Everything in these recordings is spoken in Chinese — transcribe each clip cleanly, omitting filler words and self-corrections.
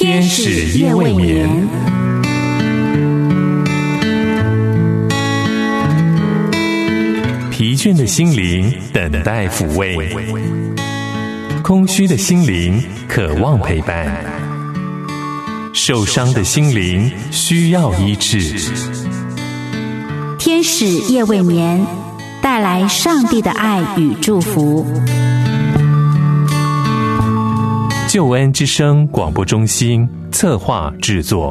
天使夜未眠。疲倦的心灵等待抚慰，空虚的心灵渴望陪伴，受伤的心灵需要医治。 天使夜未眠，带来上帝的爱与祝福。 救恩之声广播中心策划制作。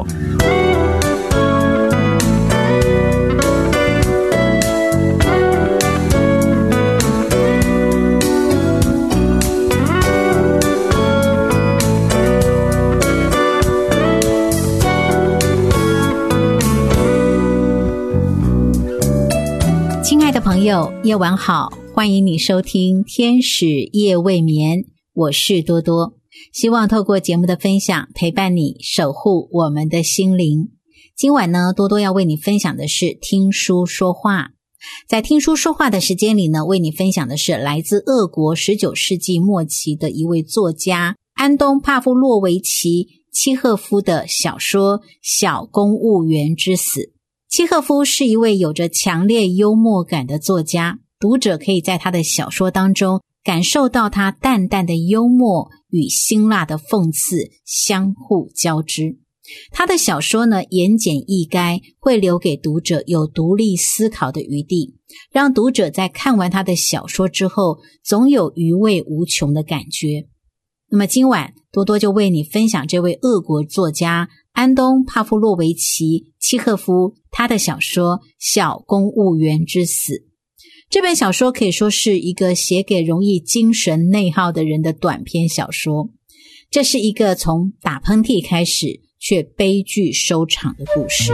亲爱的朋友，夜晚好，欢迎你收听天使夜未眠，我是多多。希望透过节目的分享陪伴你，守护我们的心灵。今晚呢，多多要为你分享的是听书说话。在听书说话的时间里呢，为你分享的是来自俄国19世纪末期的一位作家安东·帕夫洛维奇契诃夫的小说《小公务员之死》。契诃夫是一位有着强烈幽默感的作家，读者可以在他的小说当中感受到他淡淡的幽默与辛辣的讽刺相互交织。他的小说呢，言简意赅，会留给读者有独立思考的余地，让读者在看完他的小说之后，总有余味无穷的感觉。那么今晚多多就为你分享这位俄国作家安东·帕夫洛维奇契诃夫他的小说《小公务员之死》。这本小说可以说是一个写给容易精神内耗的人的短篇小说。这是一个从打喷嚏开始却悲剧收场的故事。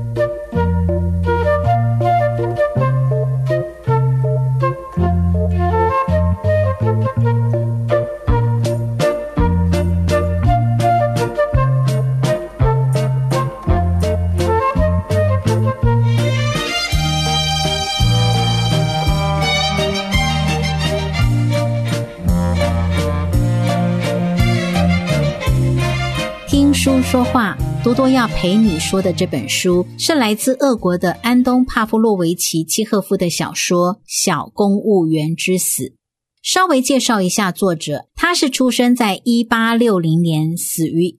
听书说话，多多要陪你说的这本书是来自俄国的安东·帕夫洛维奇契诃夫的小说《小公务员之死》。稍微介绍一下作者，他是出生在1860年，死于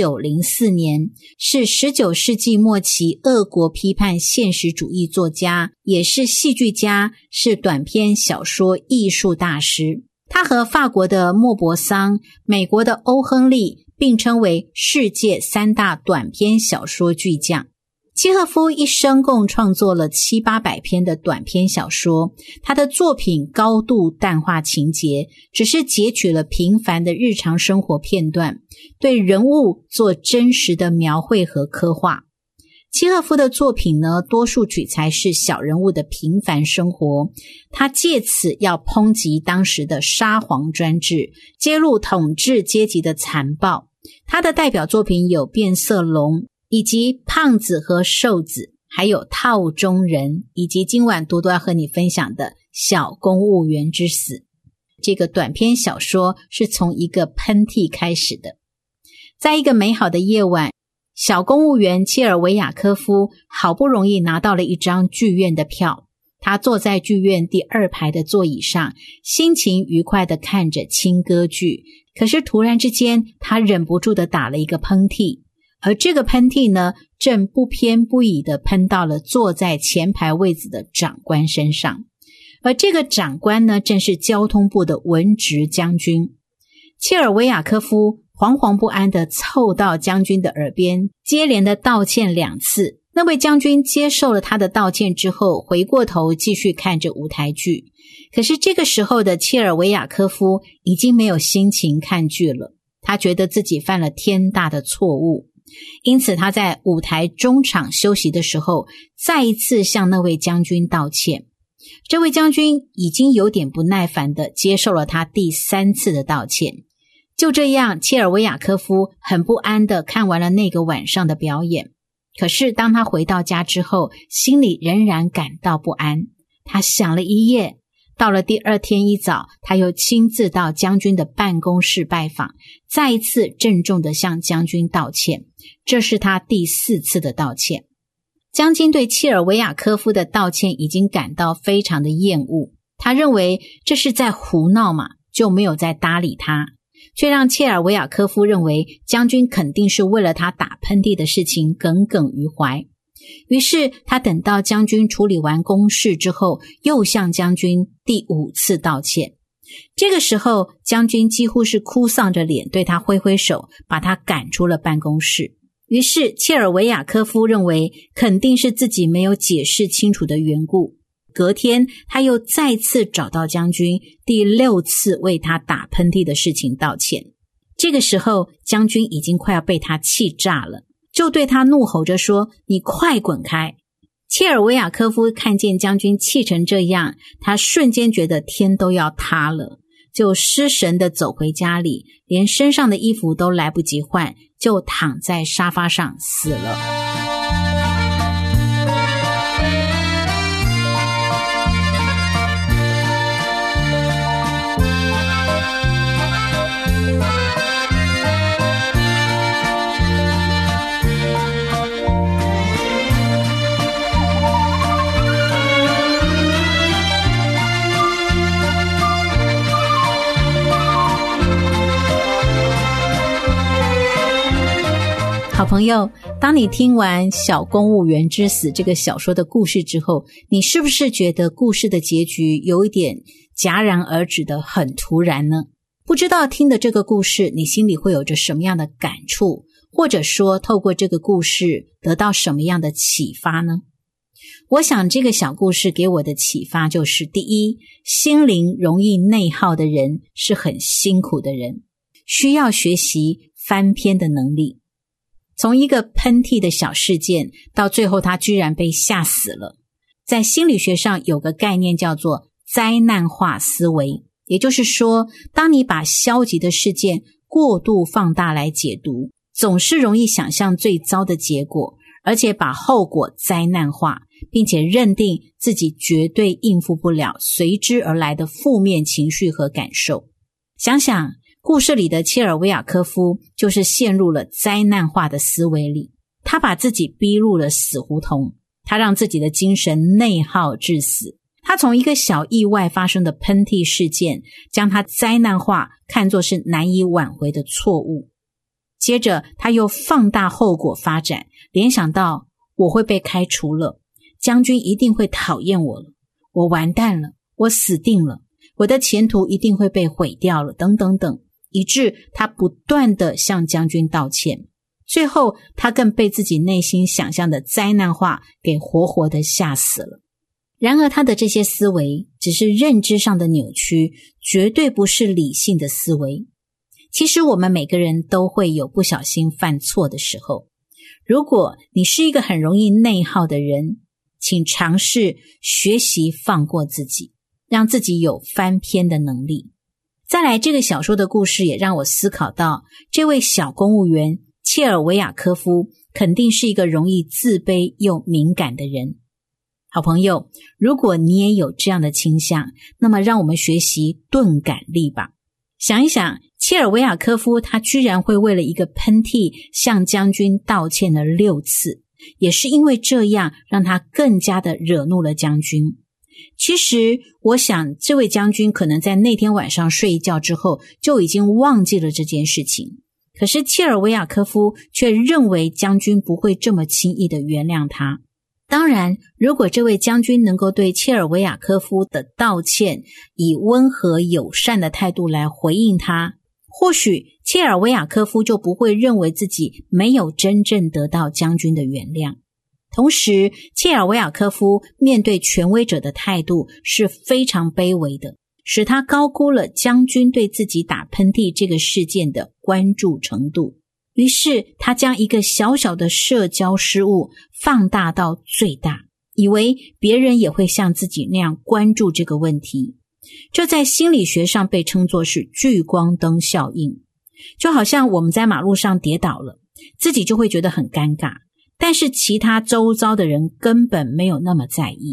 1904年，是19世纪末期俄国批判现实主义作家，也是戏剧家，是短篇小说艺术大师。他和法国的莫泊桑、美国的欧亨利并称为世界3大短篇小说巨匠。契诃夫一生共创作了700-800篇的短篇小说，他的作品高度淡化情节，只是截取了平凡的日常生活片段，对人物做真实的描绘和刻画。契诃夫的作品呢，多数取材是小人物的平凡生活，他借此要抨击当时的沙皇专制，揭露统治阶级的残暴。他的代表作品有变色龙，以及胖子和瘦子，还有套中人，以及今晚多多要和你分享的小公务员之死。这个短篇小说是从一个喷嚏开始的。在一个美好的夜晚，小公务员切尔维亚科夫好不容易拿到了一张剧院的票，他坐在剧院第2排的座椅上，心情愉快地看着轻歌剧。可是突然之间，他忍不住地打了一个喷嚏，而这个喷嚏呢，正不偏不倚地喷到了坐在前排位子的长官身上。而这个长官呢，正是交通部的文职将军。切尔维亚科夫惶惶不安地凑到将军的耳边，接连的道歉2次。那位将军接受了他的道歉之后，回过头继续看着舞台剧。可是这个时候的切尔维亚科夫已经没有心情看剧了，他觉得自己犯了天大的错误，因此他在舞台中场休息的时候，再一次向那位将军道歉。这位将军已经有点不耐烦地接受了他第3次的道歉。就这样，切尔维亚科夫很不安地看完了那个晚上的表演。可是当他回到家之后，心里仍然感到不安。他想了一夜， 到了第二天一早，他又亲自到将军的办公室拜访，再一次郑重地向将军道歉。这是他第4次的道歉。将军对切尔维亚科夫的道歉已经感到非常的厌恶，他认为这是在胡闹嘛，就没有再搭理他，却让切尔维亚科夫认为将军肯定是为了他打喷嚏的事情耿耿于怀。于是他等到将军处理完公事之后，又向将军第5次道歉。这个时候将军几乎是哭丧着脸对他挥挥手，把他赶出了办公室。于是切尔维亚科夫认为肯定是自己没有解释清楚的缘故，隔天他又再次找到将军，第6次为他打喷嚏的事情道歉。这个时候将军已经快要被他气炸了，就对他怒吼着说：你快滚开！切尔维亚科夫看见将军气成这样，他瞬间觉得天都要塌了，就失神地走回家里，连身上的衣服都来不及换，就躺在沙发上死了。好朋友，当你听完《小公务员之死》这个小说的故事之后，你是不是觉得故事的结局有一点戛然而止的很突然呢？不知道听的这个故事，你心里会有着什么样的感触，或者说透过这个故事得到什么样的启发呢？我想这个小故事给我的启发就是，第一，心灵容易内耗的人是很辛苦的人，需要学习翻篇的能力。从一个喷嚏的小事件，到最后他居然被吓死了。在心理学上有个概念叫做灾难化思维，也就是说，当你把消极的事件过度放大来解读，总是容易想象最糟的结果，而且把后果灾难化，并且认定自己绝对应付不了随之而来的负面情绪和感受。想想故事里的切尔维亚科夫就是陷入了灾难化的思维里，他把自己逼入了死胡同，他让自己的精神内耗致死。他从一个小意外发生的喷嚏事件，将它灾难化，看作是难以挽回的错误。接着他又放大后果发展，联想到我会被开除了，将军一定会讨厌我了，我完蛋了，我死定了，我的前途一定会被毁掉了，等等等，以致他不断地向将军道歉。最后他更被自己内心想象的灾难化给活活地吓死了。然而他的这些思维只是认知上的扭曲，绝对不是理性的思维。其实我们每个人都会有不小心犯错的时候，如果你是一个很容易内耗的人，请尝试学习放过自己，让自己有翻篇的能力。再来，这个小说的故事也让我思考到，这位小公务员切尔维亚科夫肯定是一个容易自卑又敏感的人。好朋友，如果你也有这样的倾向，那么让我们学习钝感力吧。想一想，切尔维亚科夫他居然会为了一个喷嚏向将军道歉了6次，也是因为这样让他更加的惹怒了将军。其实我想这位将军可能在那天晚上睡一觉之后就已经忘记了这件事情，可是切尔维亚科夫却认为将军不会这么轻易的原谅他。当然，如果这位将军能够对切尔维亚科夫的道歉以温和友善的态度来回应他，或许切尔维亚科夫就不会认为自己没有真正得到将军的原谅。同时，切尔维亚科夫面对权威者的态度是非常卑微的，使他高估了将军对自己打喷嚏这个事件的关注程度。于是他将一个小小的社交失误放大到最大，以为别人也会像自己那样关注这个问题。这在心理学上被称作是聚光灯效应。就好像我们在马路上跌倒了，自己就会觉得很尴尬，但是其他周遭的人根本没有那么在意。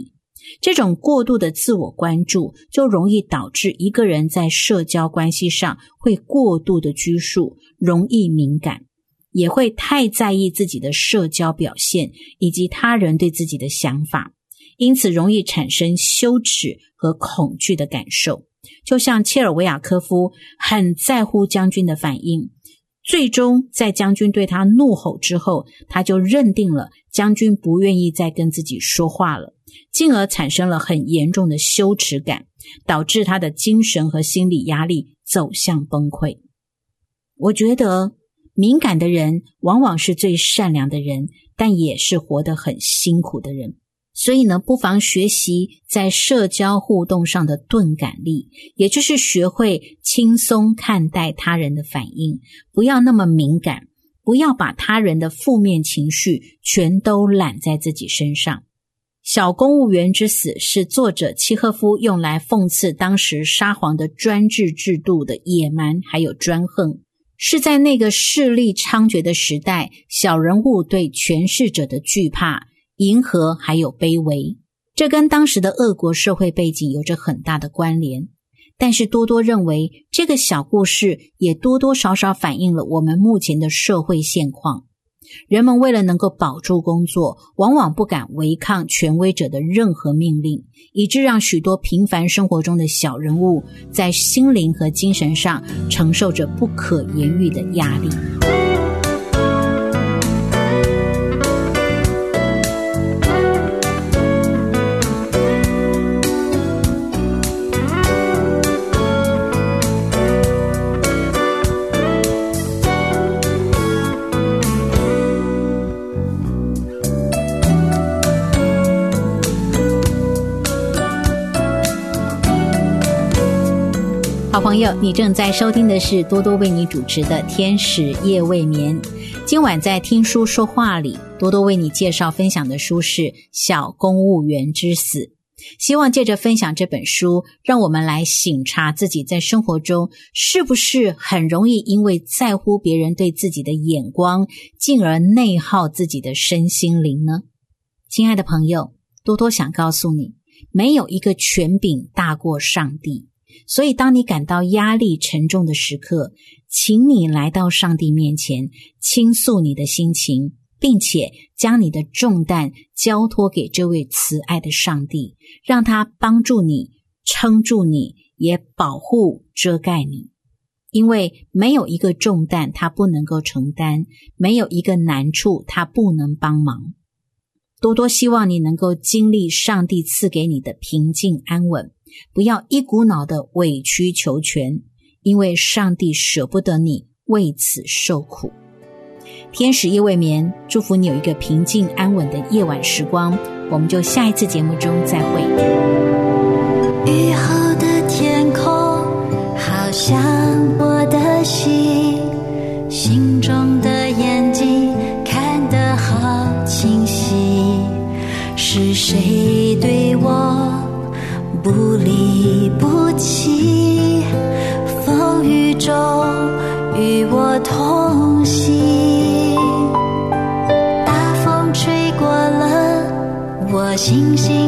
这种过度的自我关注就容易导致一个人在社交关系上会过度的拘束，容易敏感，也会太在意自己的社交表现以及他人对自己的想法，因此容易产生羞耻和恐惧的感受。就像切尔维亚科夫很在乎将军的反应，最终在将军对他怒吼之后，他就认定了将军不愿意再跟自己说话了，进而产生了很严重的羞耻感，导致他的精神和心理压力走向崩溃。我觉得敏感的人往往是最善良的人，但也是活得很辛苦的人。所以呢，不妨学习在社交互动上的钝感力，也就是学会轻松看待他人的反应，不要那么敏感，不要把他人的负面情绪全都揽在自己身上。小公务员之死是作者契诃夫用来讽刺当时沙皇的专制制度的野蛮还有专横，是在那个势力猖獗的时代，小人物对权势者的惧怕、迎合还有卑微，这跟当时的俄国社会背景有着很大的关联。但是多多认为这个小故事也多多少少反映了我们目前的社会现况。人们为了能够保住工作，往往不敢违抗权威者的任何命令，以致让许多平凡生活中的小人物在心灵和精神上承受着不可言喻的压力。好朋友，你正在收听的是多多为你主持的天使夜未眠。今晚在听书说话里，多多为你介绍分享的书是《小公务员之死》。希望借着分享这本书，让我们来省察自己在生活中是不是很容易因为在乎别人对自己的眼光，进而内耗自己的身心灵呢？亲爱的朋友，多多想告诉你，没有一个权柄大过上帝。所以当你感到压力沉重的时刻，请你来到上帝面前，倾诉你的心情，并且将你的重担交托给这位慈爱的上帝，让他帮助你，撑住你，也保护遮盖你。因为没有一个重担他不能够承担，没有一个难处他不能帮忙。多多希望你能够经历上帝赐给你的平静安稳，不要一股脑的委曲求全，因为上帝舍不得你为此受苦。天使夜未眠，祝福你有一个平静安稳的夜晚时光，我们就下一次节目中再会。 雨后的天空好像我的心，心中的眼睛看得好清晰，是谁对我不离不弃，风雨中与我同行，大风吹过了我心